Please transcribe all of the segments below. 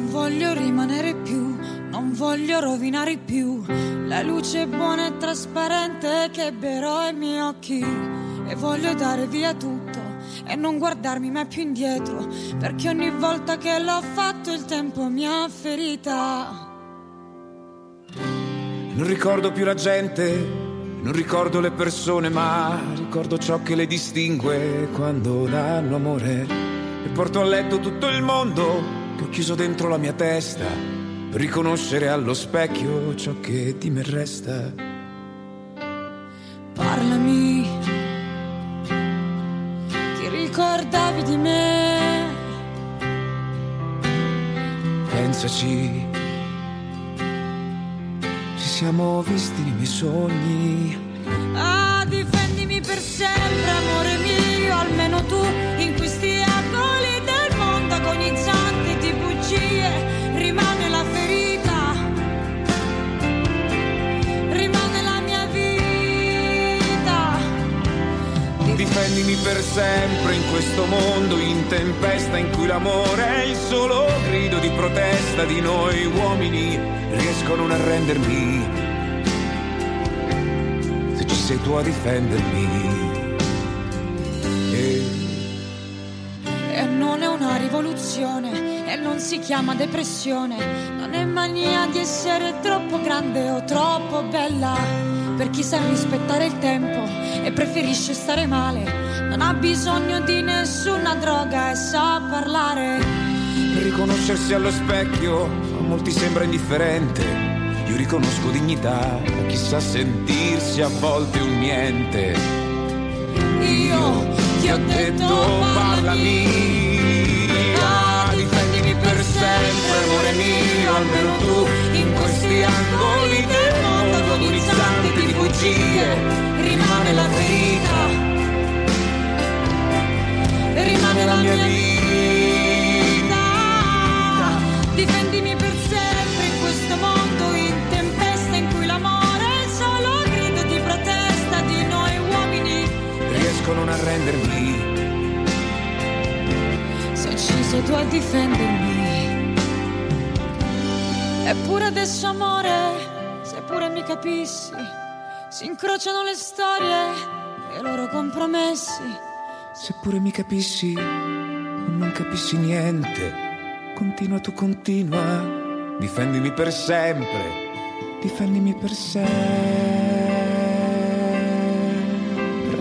Non voglio rimanere più, non voglio rovinare più la luce buona e trasparente che berò ai miei occhi. E voglio dare via tutto e non guardarmi mai più indietro, perché ogni volta che l'ho fatto il tempo mi ha ferita. Non ricordo più la gente, non ricordo le persone, ma ricordo ciò che le distingue quando danno amore. E porto a letto tutto il mondo che ho chiuso dentro la mia testa, per riconoscere allo specchio ciò che di me resta. Parlami, ti ricordavi di me? Pensaci, ci siamo visti nei miei sogni. Ah, difendimi per sempre, amore mio, almeno tu in questi angoli del mondo agonizzanti di bugie. Rimane la ferita, rimane la mia vita. Difendimi per sempre in questo mondo in tempesta, in cui l'amore è il solo grido di protesta di noi uomini. Riesco a non arrendermi, se ci sei tu a difendermi. E non è una rivoluzione, e non si chiama depressione, non è mania di essere troppo grande o troppo bella. Per chi sa rispettare il tempo e preferisce stare male, non ha bisogno di nessuna droga e sa parlare. Per riconoscersi allo specchio a molti sembra indifferente. Io riconosco dignità a chi sa sentirsi a volte un niente. Io ti ho detto parlami, difendimi per sempre, amore mio, almeno tu in questi angoli del mondo agonizzanti di bugie. Rimane la verità, rimane la mia vita. Difendimi per sempre in questo mondo in tempesta, in cui l'amore è il solo grido di protesta di noi uomini. Riesco a non arrendermi, se ci sei tu a difendermi. Eppure adesso amore, se pure mi capissi, si incrociano le storie e i loro compromessi. Seppure mi capissi o non capissi niente, continua tu, continua, difendimi per sempre, difendimi per sempre,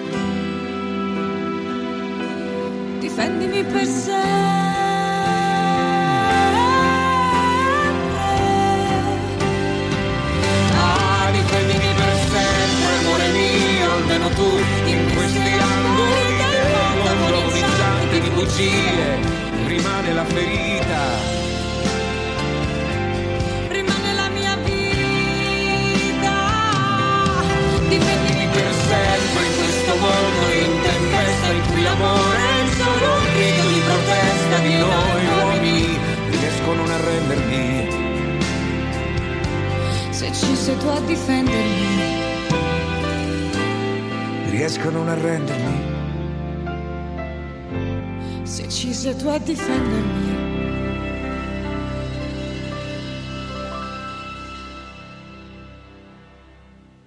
difendimi per sempre. Ah, difendimi per sempre, amore mio, almeno tu in questi angoli del mondo agonizzante di bugie. Rimane la ferita, Rimane la mia vita. Difendimi per sempre in questo mondo in tempesta, in cui l'amore è il solo grido di protesta di noi uomini. Riesco a non arrendermi, se ci sei tu a difendermi. riesco a non arrendermi. Se ci sei tu a difendermi.